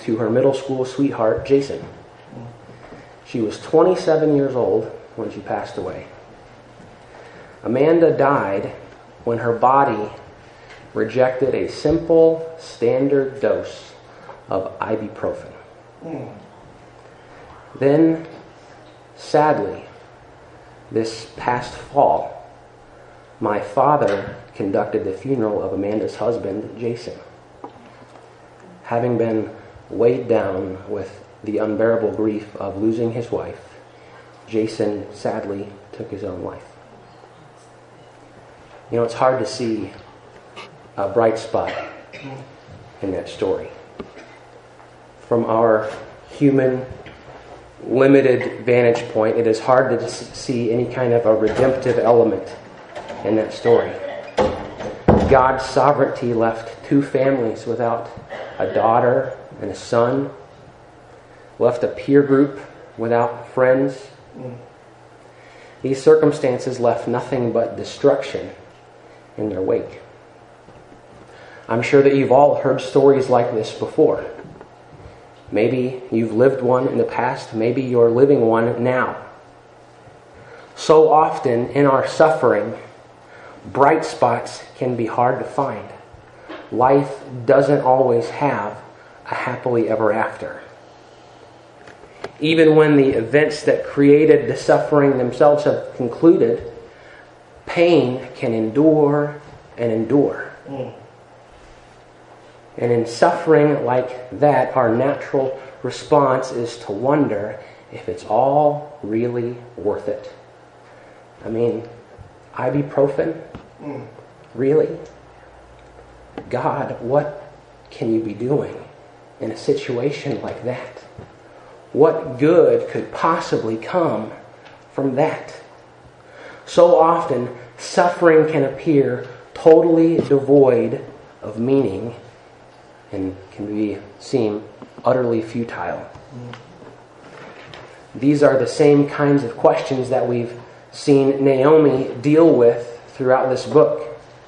to her middle school sweetheart, Jason. She was 27 years old when she passed away. Amanda died when her body rejected a simple, standard dose of ibuprofen. Then, sadly, this past fall, my father conducted the funeral of Amanda's husband, Jason. Having been weighed down with the unbearable grief of losing his wife, Jason sadly took his own life. You know, it's hard to see a bright spot in that story. From our human, limited vantage point, it is hard to see any kind of a redemptive element in that story. God's sovereignty left two families without a daughter and a son, left a peer group without friends. These circumstances left nothing but destruction in their wake. I'm sure that you've all heard stories like this before. Maybe you've lived one in the past. Maybe you're living one now. So often in our suffering, bright spots can be hard to find. Life doesn't always have a happily ever after. Even when the events that created the suffering themselves have concluded, pain can endure and endure. And in suffering like that, our natural response is to wonder if it's all really worth it. I mean, ibuprofen? Really? God, what can you be doing in a situation like that? What good could possibly come from that? So often, suffering can appear totally devoid of meaning and can seem utterly futile. These are the same kinds of questions that we've seen Naomi deal with throughout this book.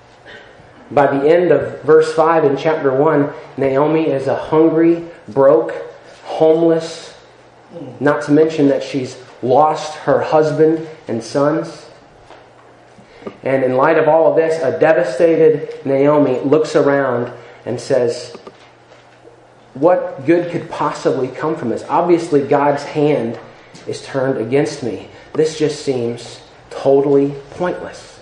By the end of verse 5 in chapter 1, Naomi is a hungry, broke, homeless, not to mention that she's lost her husband and sons. And in light of all of this, a devastated Naomi looks around and says, what good could possibly come from this? Obviously, God's hand is turned against me. This just seems totally pointless.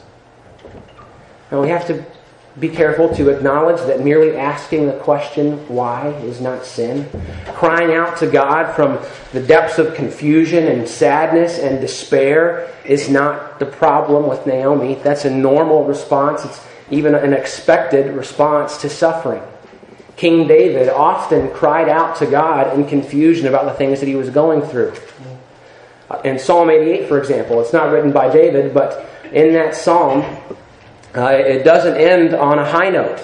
Now, we have to be careful to acknowledge that merely asking the question, why, is not sin. Crying out to God from the depths of confusion and sadness and despair is not the problem with Naomi. That's a normal response. It's even an expected response to suffering. King David often cried out to God in confusion about the things that he was going through. In Psalm 88, for example, it's not written by David, but in that psalm, it doesn't end on a high note.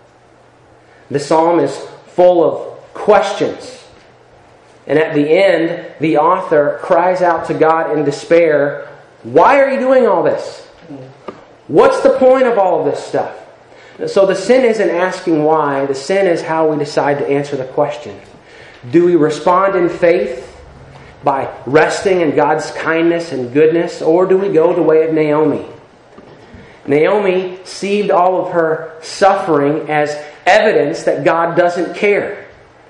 The psalm is full of questions. And at the end, the author cries out to God in despair, why are you doing all this? What's the point of all of this stuff? So the sin isn't asking why. The sin is how we decide to answer the question. Do we respond in faith by resting in God's kindness and goodness, or do we go the way of Naomi? Naomi received all of her suffering as evidence that God doesn't care.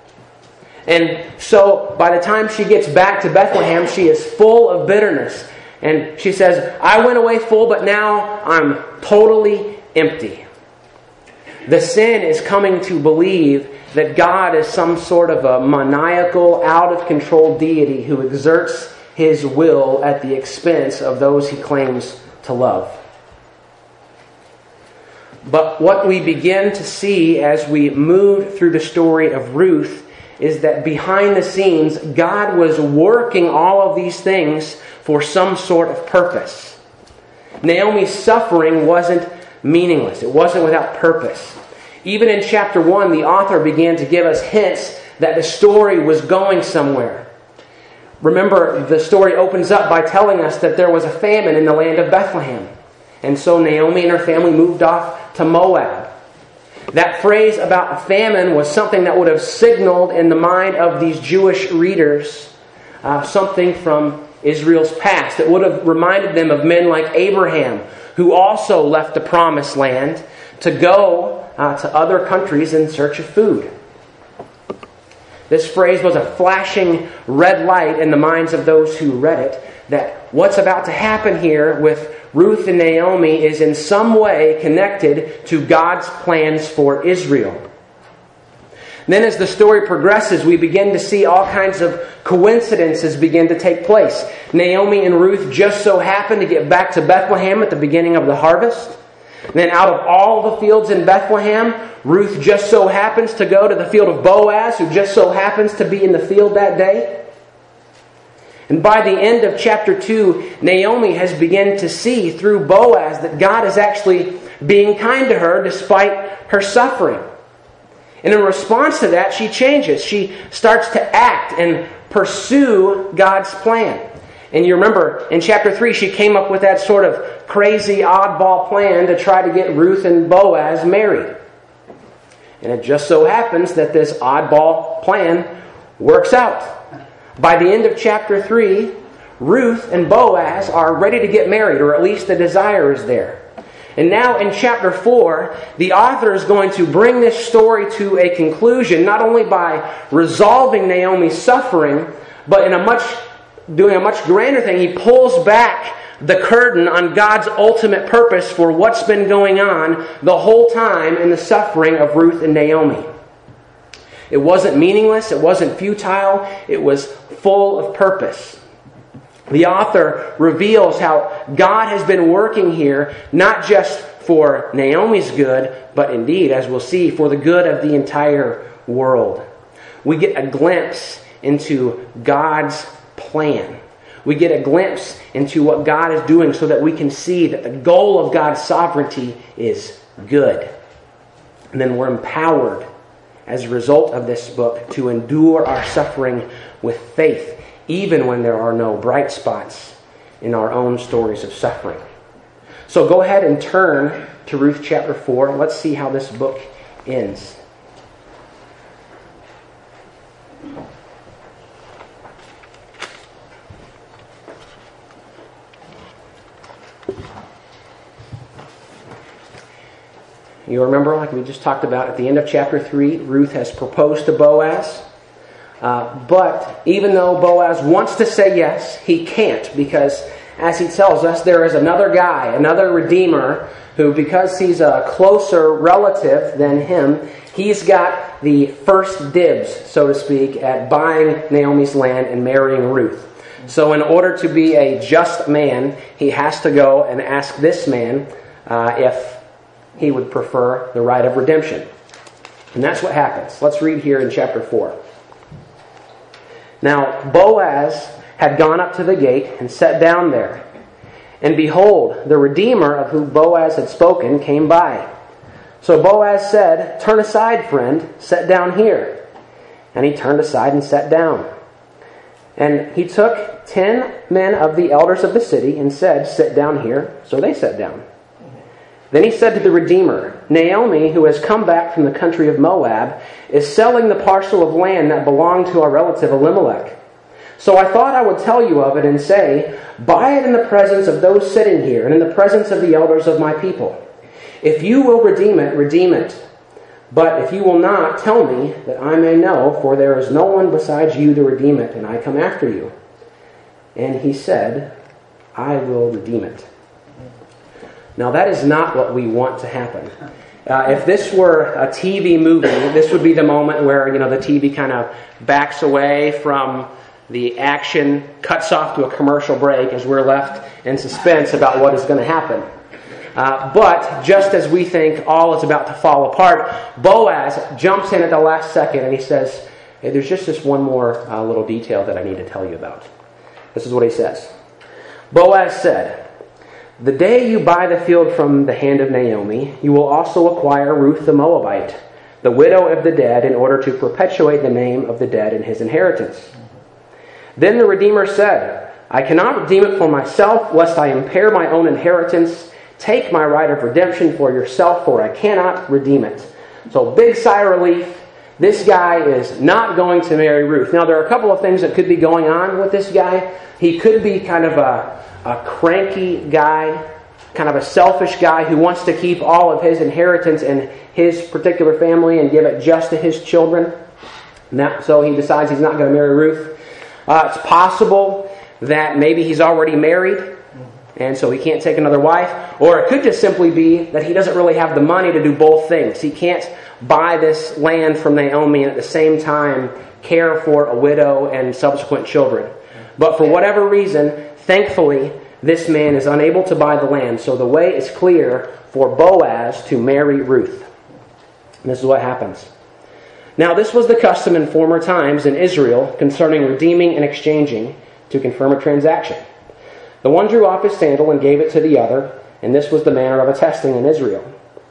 And so by the time she gets back to Bethlehem, she is full of bitterness. And she says, I went away full, but now I'm totally empty. The sin is coming to believe that God is some sort of a maniacal, out-of-control deity who exerts His will at the expense of those He claims to love. But what we begin to see as we move through the story of Ruth is that behind the scenes, God was working all of these things for some sort of purpose. Naomi's suffering wasn't meaningless. It wasn't without purpose. Even in chapter 1, the author began to give us hints that the story was going somewhere. Remember, the story opens up by telling us that there was a famine in the land of Bethlehem. And so Naomi and her family moved off to Moab. That phrase about a famine was something that would have signaled in the mind of these Jewish readers something from Israel's past. It would have reminded them of men like Abraham, who also left the promised land to go to other countries in search of food. This phrase was a flashing red light in the minds of those who read it, that what's about to happen here with Ruth and Naomi is in some way connected to God's plans for Israel. Then as the story progresses, we begin to see all kinds of coincidences begin to take place. Naomi and Ruth just so happen to get back to Bethlehem at the beginning of the harvest. Then out of all the fields in Bethlehem, Ruth just so happens to go to the field of Boaz, who just so happens to be in the field that day. And by the end of chapter 2, Naomi has begun to see through Boaz that God is actually being kind to her despite her suffering. And in response to that, she changes. She starts to act and pursue God's plan. And you remember, in chapter 3, she came up with that sort of crazy, oddball plan to try to get Ruth and Boaz married. And it just so happens that this oddball plan works out. By the end of chapter 3, Ruth and Boaz are ready to get married, or at least the desire is there. And now in chapter 4, the author is going to bring this story to a conclusion, not only by resolving Naomi's suffering, but in doing a much grander thing. He pulls back the curtain on God's ultimate purpose for what's been going on the whole time in the suffering of Ruth and Naomi. It wasn't meaningless, it wasn't futile, it was full of purpose. The author reveals how God has been working here, not just for Naomi's good, but indeed, as we'll see, for the good of the entire world. We get a glimpse into God's plan. We get a glimpse into what God is doing so that we can see that the goal of God's sovereignty is good. And then we're empowered as a result of this book to endure our suffering with faith, even when there are no bright spots in our own stories of suffering. So go ahead and turn to Ruth chapter 4. Let's see how this book ends. You remember, like we just talked about, at the end of chapter 3, Ruth has proposed to Boaz. But even though Boaz wants to say yes, he can't, because as he tells us, there is another guy, another redeemer, who, because he's a closer relative than him, he's got the first dibs, so to speak, at buying Naomi's land and marrying Ruth. So in order to be a just man, he has to go and ask this man if he would prefer the right of redemption. And that's what happens. Let's read here in chapter 4. Now Boaz had gone up to the gate and sat down there. And behold, the Redeemer of whom Boaz had spoken came by. So Boaz said, "Turn aside, friend, sit down here." And he turned aside and sat down. And he took 10 men of the elders of the city and said, "Sit down here." So they sat down. Then he said to the Redeemer, "Naomi, who has come back from the country of Moab, is selling the parcel of land that belonged to our relative Elimelech. So I thought I would tell you of it and say, buy it in the presence of those sitting here and in the presence of the elders of my people. If you will redeem it, redeem it. But if you will not, tell me, that I may know, for there is no one besides you to redeem it, and I come after you." And he said, "I will redeem it." Now that is not what we want to happen. If this were a TV movie, this would be the moment where, the TV kind of backs away from the action, cuts off to a commercial break as we're left in suspense about what is going to happen. But just as we think all is about to fall apart, Boaz jumps in at the last second and he says, "Hey, there's just this one more little detail that I need to tell you about." This is what he says. Boaz said, "The day you buy the field from the hand of Naomi, you will also acquire Ruth the Moabite, the widow of the dead, in order to perpetuate the name of the dead in his inheritance." Then the Redeemer said, "I cannot redeem it for myself, lest I impair my own inheritance. Take my right of redemption for yourself, for I cannot redeem it." So big sigh of relief. This guy is not going to marry Ruth. Now there are a couple of things that could be going on with this guy. He could be kind of a cranky guy, kind of a selfish guy who wants to keep all of his inheritance in his particular family and give it just to his children. So he decides he's not going to marry Ruth. It's possible that maybe he's already married, and so he can't take another wife. Or it could just simply be that he doesn't really have the money to do both things. He can't buy this land from Naomi and at the same time care for a widow and subsequent children. But for whatever reason, thankfully, this man is unable to buy the land. So the way is clear for Boaz to marry Ruth. And this is what happens. Now this was the custom in former times in Israel concerning redeeming and exchanging to confirm a transaction. The one drew off his sandal and gave it to the other, and this was the manner of attesting in Israel.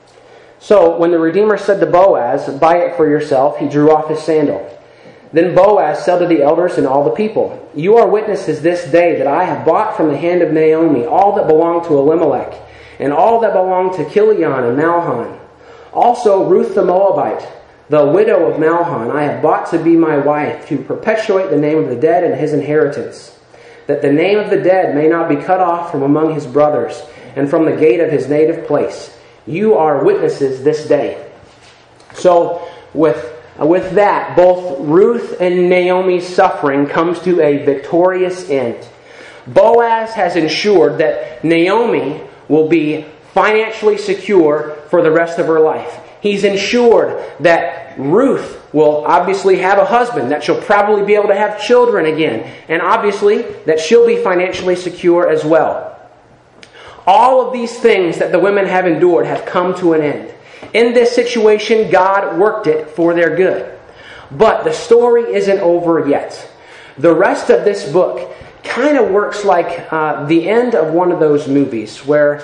So when the Redeemer said to Boaz, "Buy it for yourself," he drew off his sandal. Then Boaz said to the elders and all the people, "You are witnesses this day that I have bought from the hand of Naomi all that belonged to Elimelech, and all that belonged to Chilion and Mahlon. Also Ruth the Moabite, the widow of Mahlon, I have bought to be my wife, to perpetuate the name of the dead and his inheritance, that the name of the dead may not be cut off from among his brothers, and from the gate of his native place. You are witnesses this day." So with that, both Ruth and Naomi's suffering comes to a victorious end. Boaz has ensured that Naomi will be financially secure for the rest of her life. He's ensured that Ruth will obviously have a husband, that she'll probably be able to have children again, and obviously that she'll be financially secure as well. All of these things that the women have endured have come to an end. In this situation, God worked it for their good. But the story isn't over yet. The rest of this book kind of works like the end of one of those movies where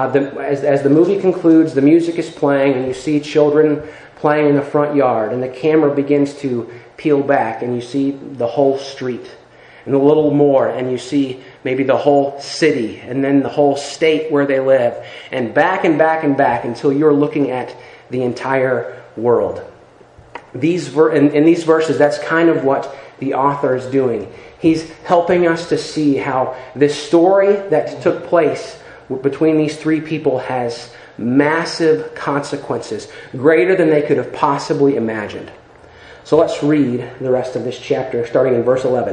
as the movie concludes, the music is playing and you see children playing in the front yard, and the camera begins to peel back and you see the whole street and a little more, and you see maybe the whole city and then the whole state where they live, and back and back and back until you're looking at the entire world. In these verses, that's kind of what the author is doing. He's helping us to see how this story that took place between these three people has massive consequences, greater than they could have possibly imagined. So let's read the rest of this chapter, starting in verse 11.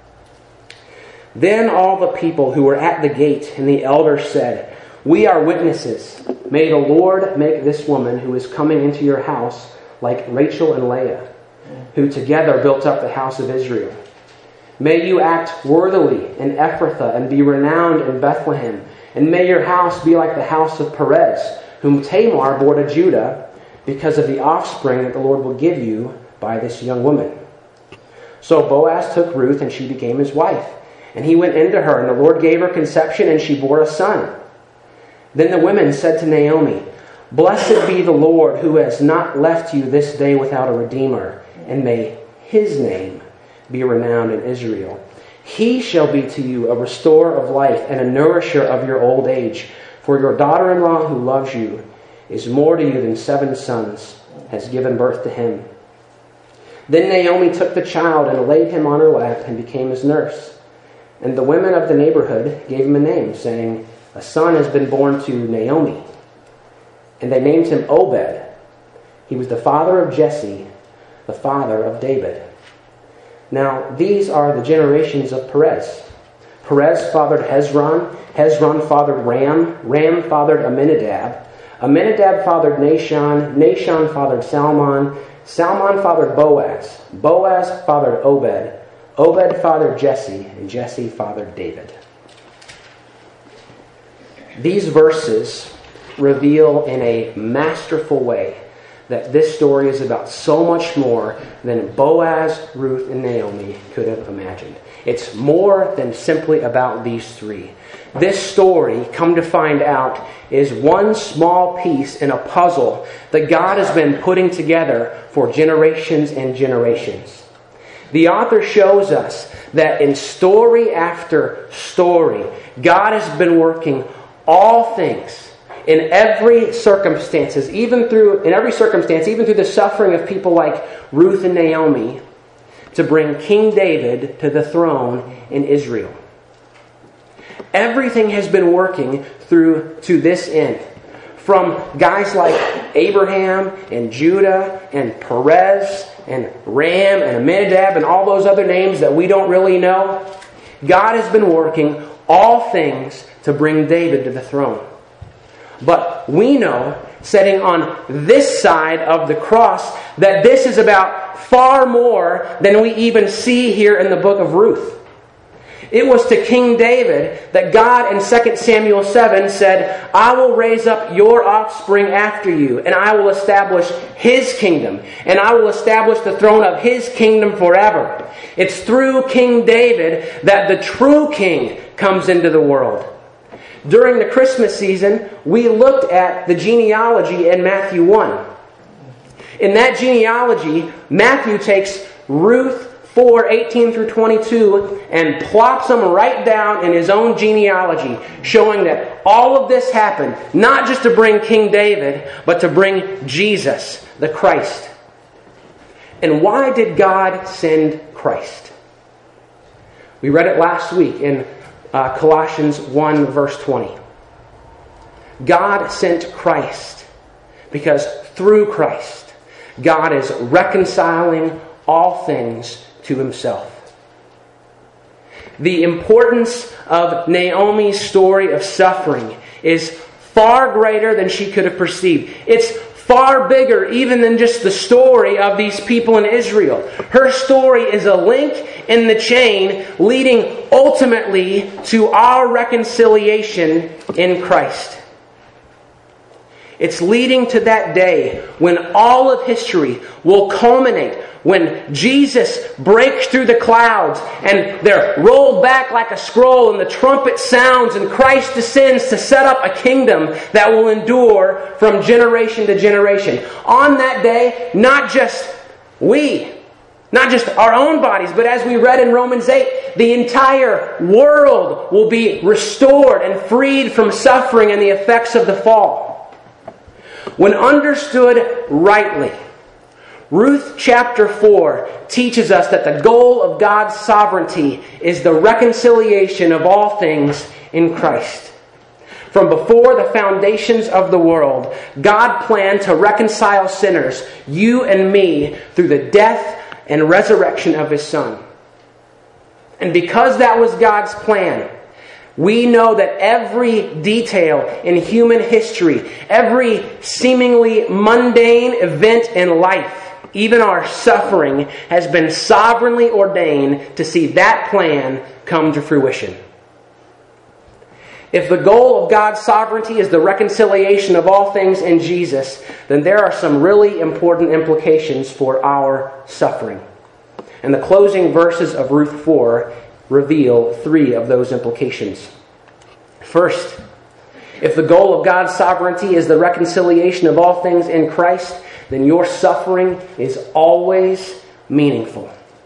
Then all the people who were at the gate and the elders said, "We are witnesses. May the Lord make this woman who is coming into your house like Rachel and Leah, who together built up the house of Israel. May you act worthily in Ephrathah and be renowned in Bethlehem. And may your house be like the house of Perez, whom Tamar bore to Judah, because of the offspring that the Lord will give you by this young woman." So Boaz took Ruth, and she became his wife. And he went into her, and the Lord gave her conception, and she bore a son. Then the women said to Naomi, "Blessed be the Lord, who has not left you this day without a redeemer, and may his name be renowned in Israel. He shall be to you a restorer of life and a nourisher of your old age. For your daughter-in-law who loves you is more to you than 7 sons, has given birth to him." Then Naomi took the child and laid him on her lap and became his nurse. And the women of the neighborhood gave him a name, saying, "A son has been born to Naomi." And they named him Obed. He was the father of Jesse, the father of David. Now these are the generations of Perez. Perez fathered Hezron. Hezron fathered Ram. Ram fathered Amminadab. Amminadab fathered Nahshon. Nahshon fathered Salmon. Salmon fathered Boaz. Boaz fathered Obed. Obed fathered Jesse. And Jesse fathered David. These verses reveal in a masterful way that this story is about so much more than Boaz, Ruth, and Naomi could have imagined. It's more than simply about these three. This story, come to find out, is one small piece in a puzzle that God has been putting together for generations and generations. The author shows us that in story after story, God has been working all things in every circumstance, even through the suffering of people like Ruth and Naomi, to bring King David to the throne in Israel. Everything has been working through to this end. From guys like Abraham and Judah and Perez and Ram and Amminadab and all those other names that we don't really know, God has been working all things to bring David to the throne. But we know, sitting on this side of the cross, that this is about far more than we even see here in the book of Ruth. It was to King David that God in 2 Samuel 7 said, I will raise up your offspring after you, and I will establish his kingdom, and I will establish the throne of his kingdom forever. It's through King David that the true king comes into the world. During the Christmas season, we looked at the genealogy in Matthew 1. In that genealogy, Matthew takes Ruth 4:18 through 22 and plops them right down in his own genealogy, showing that all of this happened not just to bring King David, but to bring Jesus, the Christ. And why did God send Christ? We read it last week in Colossians 1 verse 20. God sent Christ because through Christ, God is reconciling all things to himself. The importance of Naomi's story of suffering is far greater than she could have perceived. It's far bigger even than just the story of these people in Israel. Her story is a link in the chain leading ultimately to our reconciliation in Christ. It's leading to that day when all of history will culminate, when Jesus breaks through the clouds and they're rolled back like a scroll and the trumpet sounds and Christ descends to set up a kingdom that will endure from generation to generation. On that day, not just our own bodies, but as we read in Romans 8, the entire world will be restored and freed from suffering and the effects of the fall. When understood rightly, Ruth chapter 4 teaches us that the goal of God's sovereignty is the reconciliation of all things in Christ. From before the foundations of the world, God planned to reconcile sinners, you and me, through the death and resurrection of His Son. And because that was God's plan, we know that every detail in human history, every seemingly mundane event in life, even our suffering, has been sovereignly ordained to see that plan come to fruition. If the goal of God's sovereignty is the reconciliation of all things in Jesus, then there are some really important implications for our suffering. And the closing verses of Ruth 4 reveal 3 of those implications. First, if the goal of God's sovereignty is the reconciliation of all things in Christ, then your suffering is always meaningful.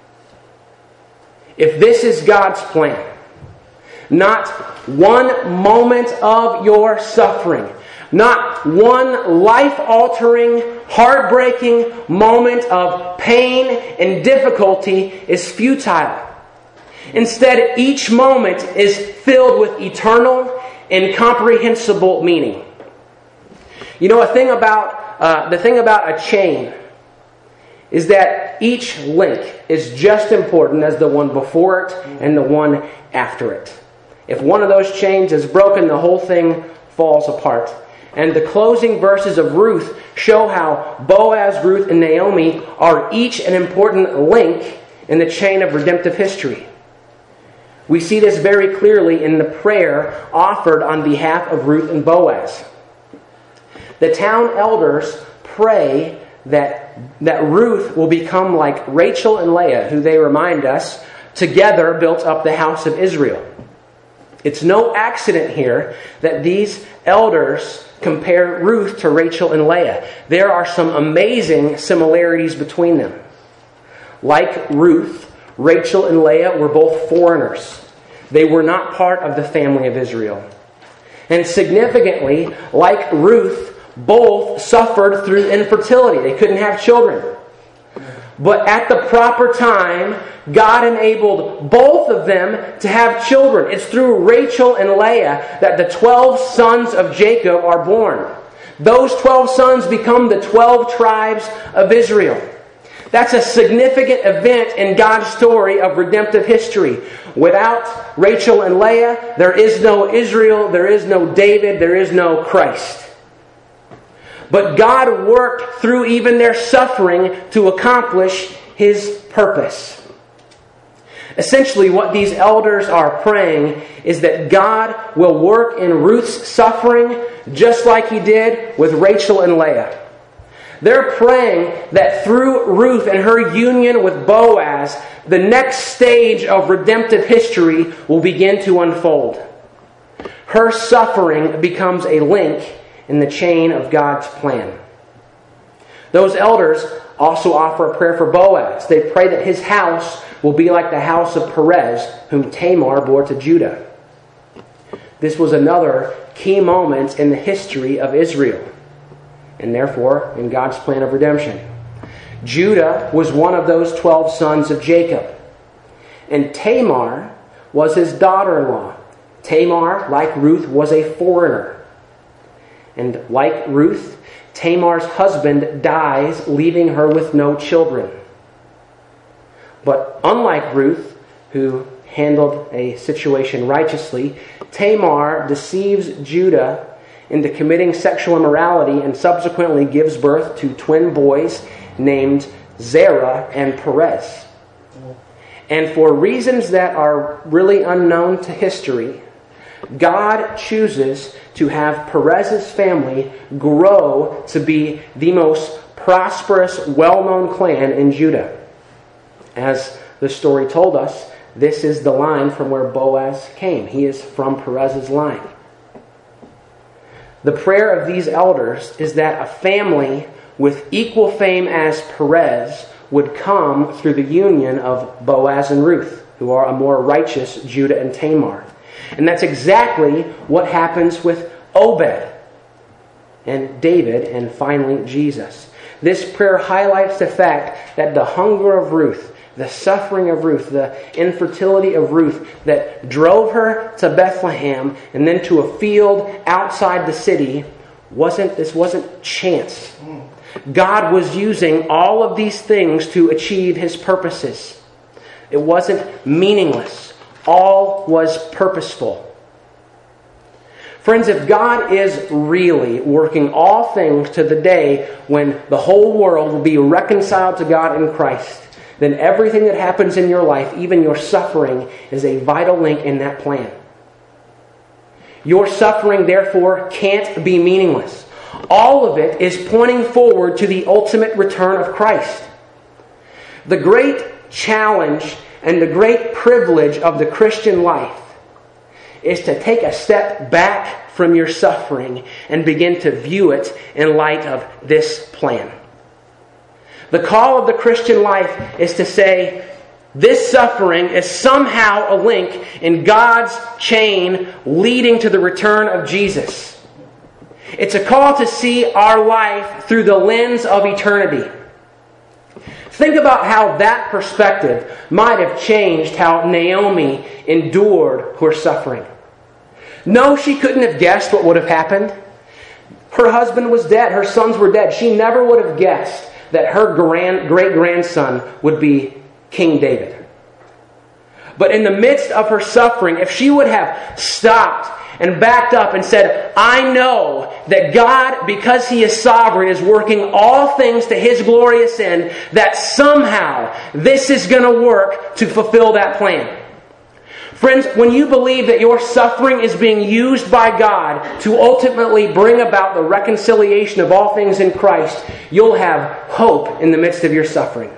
If this is God's plan, not one moment of your suffering, not one life-altering, heartbreaking moment of pain and difficulty is futile. Instead, each moment is filled with eternal, incomprehensible meaning. You know, the thing about a chain is that each link is just important as the one before it and the one after it. If one of those chains is broken, the whole thing falls apart. And the closing verses of Ruth show how Boaz, Ruth, and Naomi are each an important link in the chain of redemptive history. We see this very clearly in the prayer offered on behalf of Ruth and Boaz. The town elders pray that Ruth will become like Rachel and Leah, who they remind us together built up the house of Israel. It's no accident here that these elders compare Ruth to Rachel and Leah. There are some amazing similarities between them. Like Ruth, Rachel and Leah were both foreigners. They were not part of the family of Israel. And significantly, like Ruth, both suffered through infertility. They couldn't have children. But at the proper time, God enabled both of them to have children. It's through Rachel and Leah that the 12 sons of Jacob are born. Those 12 sons become the 12 tribes of Israel. That's a significant event in God's story of redemptive history. Without Rachel and Leah, there is no Israel, there is no David, there is no Christ. But God worked through even their suffering to accomplish His purpose. Essentially, what these elders are praying is that God will work in Ruth's suffering just like He did with Rachel and Leah. They're praying that through Ruth and her union with Boaz, the next stage of redemptive history will begin to unfold. Her suffering becomes a link in the chain of God's plan. Those elders also offer a prayer for Boaz. They pray that his house will be like the house of Perez, whom Tamar bore to Judah. This was another key moment in the history of Israel, and therefore in God's plan of redemption. Judah was one of those 12 sons of Jacob, and Tamar was his daughter-in-law. Tamar, like Ruth, was a foreigner. And like Ruth, Tamar's husband dies, leaving her with no children. But unlike Ruth, who handled a situation righteously, Tamar deceives Judah into committing sexual immorality and subsequently gives birth to twin boys named Zerah and Perez. And for reasons that are really unknown to history, God chooses to have Perez's family grow to be the most prosperous, well-known clan in Judah. As the story told us, this is the line from where Boaz came. He is from Perez's line. The prayer of these elders is that a family with equal fame as Perez would come through the union of Boaz and Ruth, who are a more righteous Judah and Tamar. And that's exactly what happens with Obed and David and finally Jesus. This prayer highlights the fact that the hunger of Ruth, the suffering of Ruth, the infertility of Ruth that drove her to Bethlehem and then to a field outside the city, this wasn't chance. God was using all of these things to achieve His purposes. It wasn't meaningless. All was purposeful. Friends, if God is really working all things to the day when the whole world will be reconciled to God in Christ, then everything that happens in your life, even your suffering, is a vital link in that plan. Your suffering, therefore, can't be meaningless. All of it is pointing forward to the ultimate return of Christ. The great challenge and the great privilege of the Christian life is to take a step back from your suffering and begin to view it in light of this plan. The call of the Christian life is to say, this suffering is somehow a link in God's chain leading to the return of Jesus. It's a call to see our life through the lens of eternity. Think about how that perspective might have changed how Naomi endured her suffering. No, she couldn't have guessed what would have happened. Her husband was dead. Her sons were dead. She never would have guessed that her great-grandson would be King David. But in the midst of her suffering, if she would have stopped and backed up and said, I know that God, because He is sovereign, is working all things to His glorious end, that somehow this is going to work to fulfill that plan. Friends, when you believe that your suffering is being used by God to ultimately bring about the reconciliation of all things in Christ, you'll have hope in the midst of your suffering.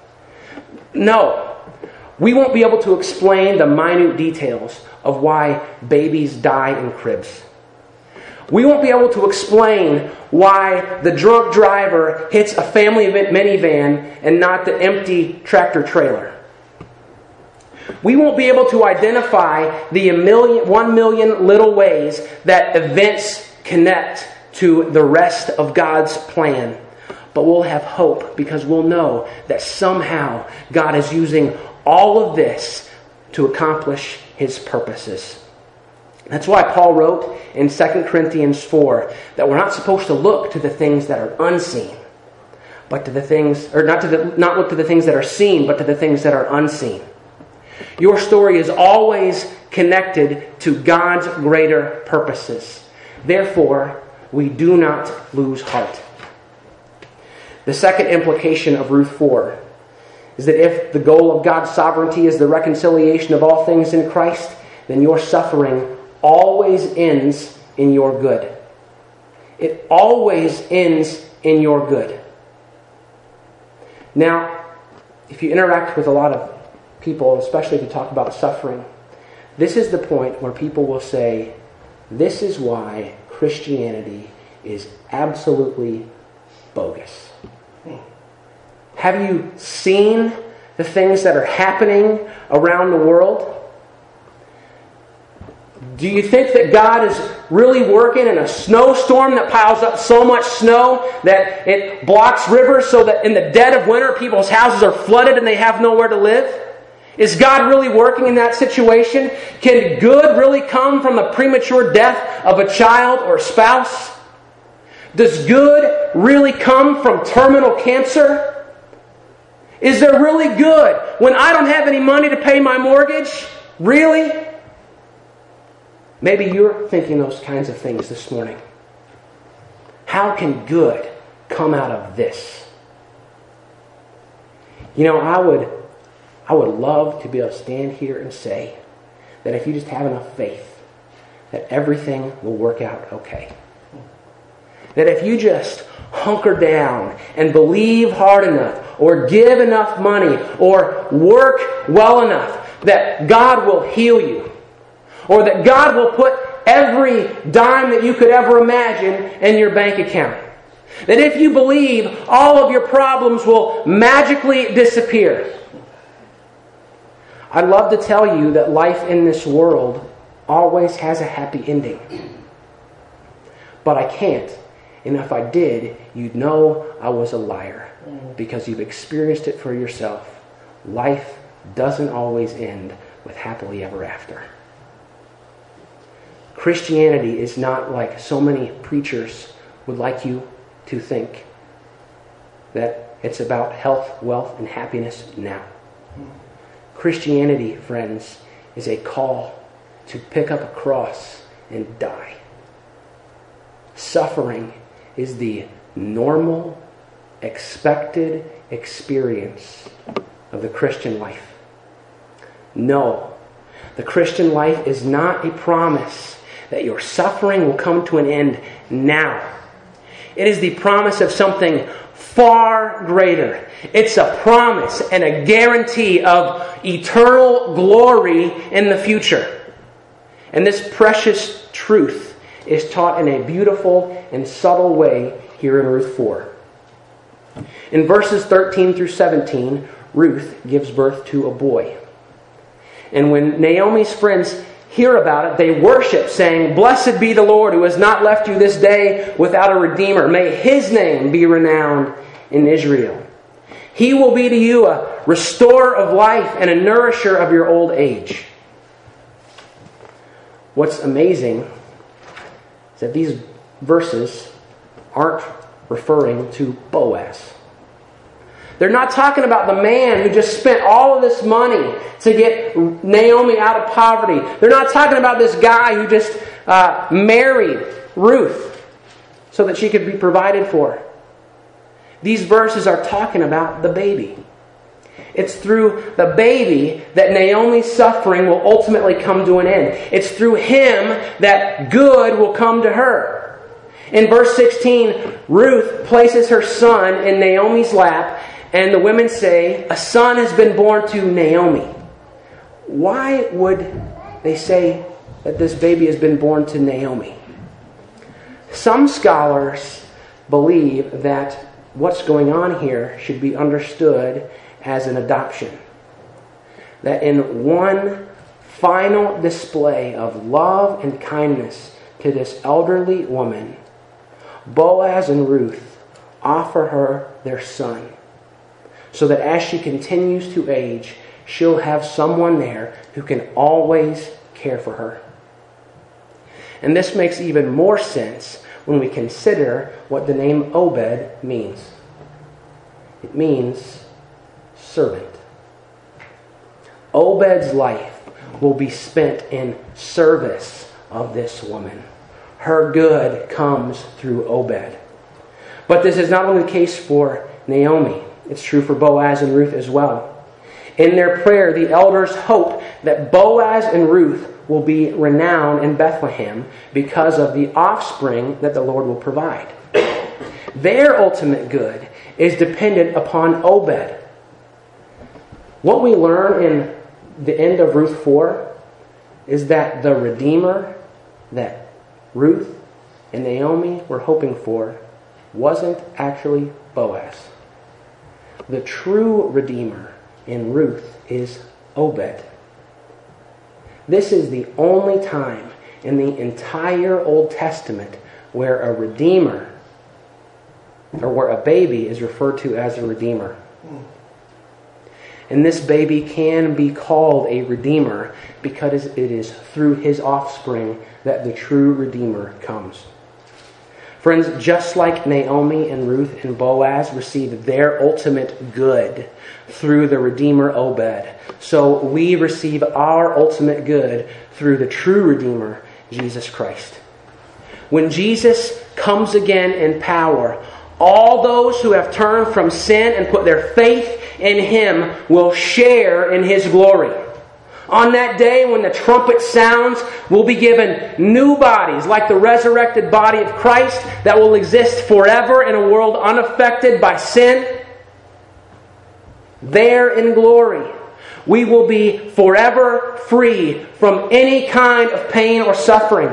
No, we won't be able to explain the minute details of why babies die in cribs. We won't be able to explain why the drunk driver hits a family minivan and not the empty tractor trailer. We won't be able to identify the 1 million little ways that events connect to the rest of God's plan. But we'll have hope because we'll know that somehow God is using all of this to accomplish His purposes. That's why Paul wrote in 2 Corinthians 4 that we're not supposed to look to the things that are unseen, but to the things, or not look to the things that are seen, but to the things that are unseen. Your story is always connected to God's greater purposes. Therefore, we do not lose heart. The second implication of Ruth 4 is that if the goal of God's sovereignty is the reconciliation of all things in Christ, then your suffering always ends in your good. It always ends in your good. Now, if you interact with a lot of people, especially if you talk about suffering, this is the point where people will say, this is why Christianity is absolutely bogus. Have you seen the things that are happening around the world? Do you think that God is really working in a snowstorm that piles up so much snow that it blocks rivers so that in the dead of winter people's houses are flooded and they have nowhere to live? Is God really working in that situation? Can good really come from the premature death of a child or spouse? Does good really come from terminal cancer? Is there really good when I don't have any money to pay my mortgage? Really? Maybe you're thinking those kinds of things this morning. How can good come out of this? You know, I would love to be able to stand here and say that if you just have enough faith, that everything will work out okay. That if you just hunker down and believe hard enough, or give enough money, or work well enough, that God will heal you. Or that God will put every dime that you could ever imagine in your bank account. That if you believe, all of your problems will magically disappear. I'd love to tell you that life in this world always has a happy ending. But I can't. And if I did, you'd know I was a liar. Because you've experienced it for yourself. Life doesn't always end with happily ever after. Christianity is not like so many preachers would like you to think. That it's about health, wealth, and happiness now. Christianity, friends, is a call to pick up a cross and die. Suffering is the normal, expected experience of the Christian life. No, the Christian life is not a promise that your suffering will come to an end now. It is the promise of something far greater. It's a promise and a guarantee of eternal glory in the future. And this precious truth is taught in a beautiful and subtle way here in Ruth 4. In verses 13 through 17, Ruth gives birth to a boy. And when Naomi's friends hear about it, they worship, saying, "Blessed be the Lord who has not left you this day without a redeemer. May His name be renowned in Israel. He will be to you a restorer of life and a nourisher of your old age." What's amazing is that these verses aren't referring to Boaz. They're not talking about the man who just spent all of this money to get Naomi out of poverty. They're not talking about this guy who just married Ruth so that she could be provided for. These verses are talking about the baby. It's through the baby that Naomi's suffering will ultimately come to an end. It's through him that good will come to her. In verse 16, Ruth places her son in Naomi's lap, and the women say, "A son has been born to Naomi." Why would they say that this baby has been born to Naomi? Some scholars believe that what's going on here should be understood as an adoption. that in one final display of love and kindness to this elderly woman, Boaz and Ruth offer her their son, so that as she continues to age, she'll have someone there who can always care for her. And this makes even more sense when we consider what the name Obed means. It means servant. Obed's life will be spent in service of this woman. Her good comes through Obed. But this is not only the case for Naomi. It's true for Boaz and Ruth as well. In their prayer, the elders hope that Boaz and Ruth will be renowned in Bethlehem because of the offspring that the Lord will provide. Their ultimate good is dependent upon Obed. What we learn in the end of Ruth 4 is that the Redeemer that Ruth and Naomi were hoping for wasn't actually Boaz. The true Redeemer in Ruth is Obed. This is the only time in the entire Old Testament where a Redeemer, or where a baby is referred to as a Redeemer. And this baby can be called a Redeemer because it is through his offspring that the true Redeemer comes. Friends, just like Naomi and Ruth and Boaz received their ultimate good through the Redeemer Obed, so we receive our ultimate good through the true Redeemer, Jesus Christ. When Jesus comes again in power, all those who have turned from sin and put their faith in Him will share in His glory. On that day when the trumpet sounds, we'll be given new bodies like the resurrected body of Christ that will exist forever in a world unaffected by sin. There in glory, we will be forever free from any kind of pain or suffering.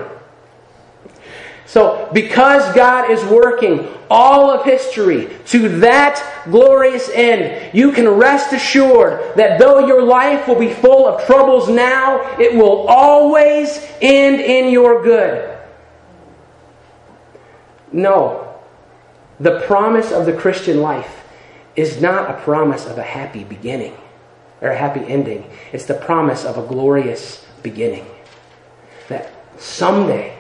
So, because God is working all of history to that glorious end, you can rest assured that though your life will be full of troubles now, it will always end in your good. No, the promise of the Christian life is not a promise of a happy beginning or a happy ending. It's the promise of a glorious beginning. That someday,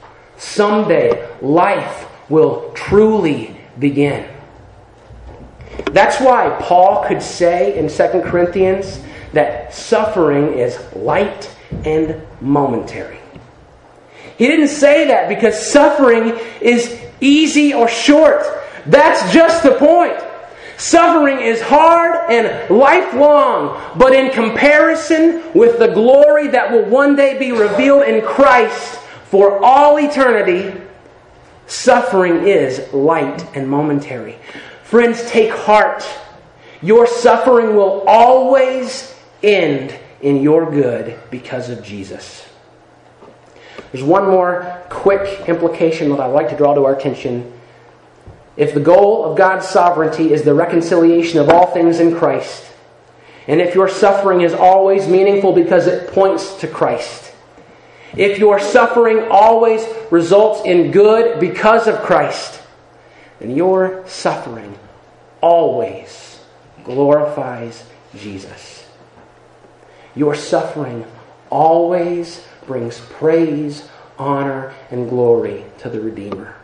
life will truly begin. That's why Paul could say in 2 Corinthians that suffering is light and momentary. He didn't say that because suffering is easy or short. That's just the point. Suffering is hard and lifelong, but in comparison with the glory that will one day be revealed in Christ for all eternity, suffering is light and momentary. Friends, take heart. Your suffering will always end in your good because of Jesus. There's one more quick implication that I'd like to draw to our attention. If the goal of God's sovereignty is the reconciliation of all things in Christ, and if your suffering is always meaningful because it points to Christ, if your suffering always results in good because of Christ, then your suffering always glorifies Jesus. Your suffering always brings praise, honor, and glory to the Redeemer.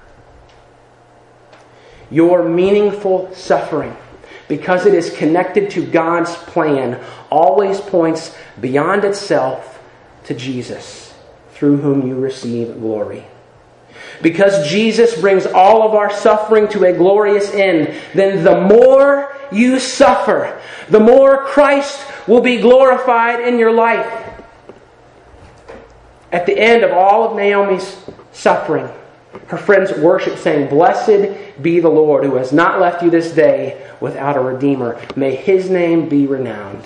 Your meaningful suffering, because it is connected to God's plan, always points beyond itself to Jesus, through whom you receive glory. Because Jesus brings all of our suffering to a glorious end, then the more you suffer, the more Christ will be glorified in your life. At the end of all of Naomi's suffering, her friends worship, saying, "Blessed be the Lord who has not left you this day without a Redeemer. May His name be renowned."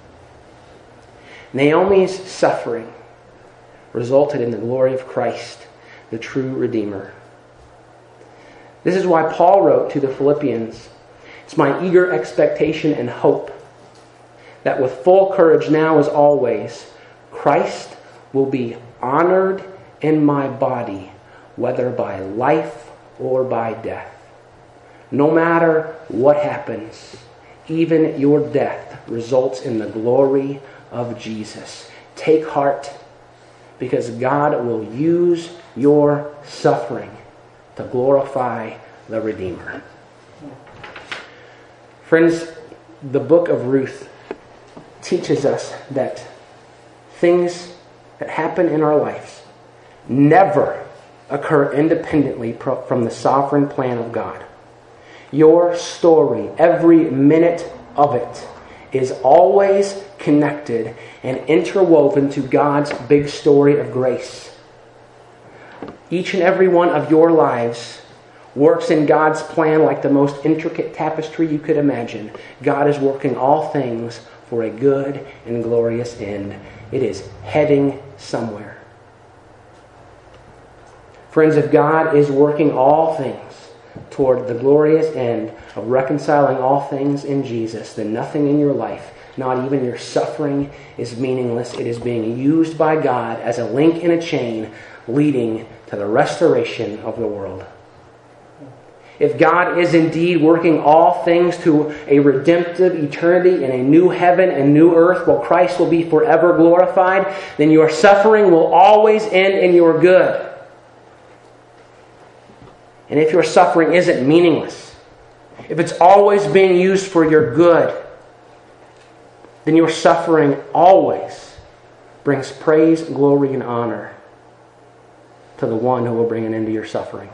Naomi's suffering resulted in the glory of Christ, the true Redeemer. This is why Paul wrote to the Philippians, "It's my eager expectation and hope that with full courage now as always, Christ will be honored in my body, whether by life or by death. No matter what happens, even your death results in the glory of Jesus. Take heart, because God will use your suffering to glorify the Redeemer. Friends, the book of Ruth teaches us that things that happen in our lives never occur independently from the sovereign plan of God. Your story, every minute of it, is always connected and interwoven to God's big story of grace. Each and every one of your lives works in God's plan like the most intricate tapestry you could imagine. God is working all things for a good and glorious end. It is heading somewhere. Friends, if God is working all things toward the glorious end of reconciling all things in Jesus, then nothing in your life, not even your suffering, is meaningless. It is being used by God as a link in a chain leading to the restoration of the world. If God is indeed working all things to a redemptive eternity in a new heaven and new earth where Christ will be forever glorified, then your suffering will always end in your good. And if your suffering isn't meaningless, if it's always being used for your good, then your suffering always brings praise, glory, and honor to the one who will bring an end to your suffering.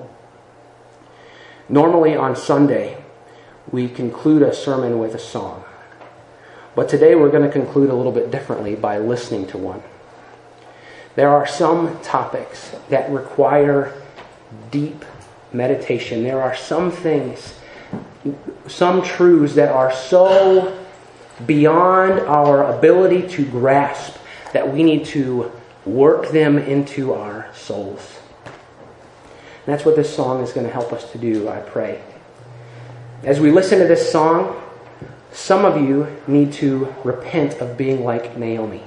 Normally on Sunday, we conclude a sermon with a song. But today we're going to conclude a little bit differently by listening to one. There are some topics that require deep meditation. There are some things, some truths that are so beyond our ability to grasp that we need to work them into our souls. And that's what this song is going to help us to do, I pray. As we listen to this song, some of you need to repent of being like Naomi.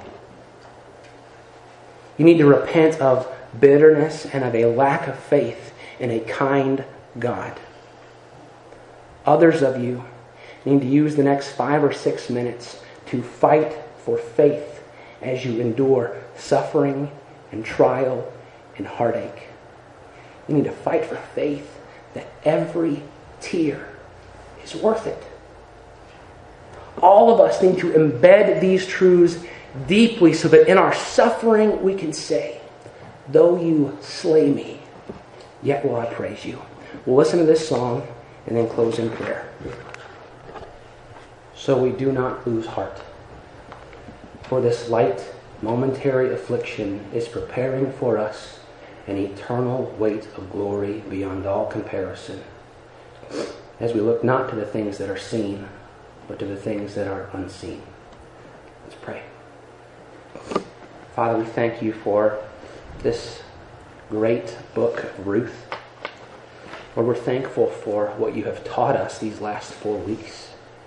You need to repent of bitterness and of a lack of faith in a kind God. Others of you need to use the next 5 or 6 minutes to fight for faith as you endure suffering and trial and heartache. You need to fight for faith that every tear is worth it. All of us need to embed these truths deeply so that in our suffering we can say, "Though you slay me, yet will I praise you." We'll listen to this song and then close in prayer. So we do not lose heart, for this light, momentary affliction is preparing for us an eternal weight of glory beyond all comparison, as we look not to the things that are seen, but to the things that are unseen. Let's pray. Father, we thank you for this great book of Ruth. Lord, we're thankful for what you have taught us these last 4 weeks.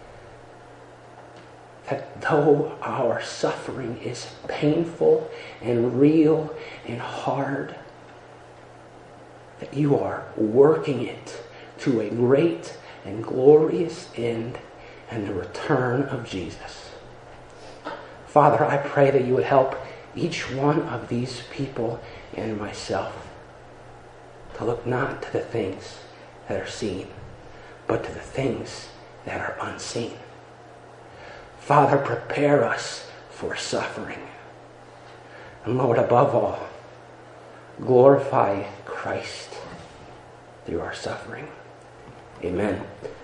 That though our suffering is painful and real and hard, that you are working it to a great and glorious end and the return of Jesus. Father, I pray that you would help each one of these people and myself to look not to the things that are seen, but to the things that are unseen. Father, prepare us for suffering. And Lord, above all, glorify Christ through our suffering. Amen.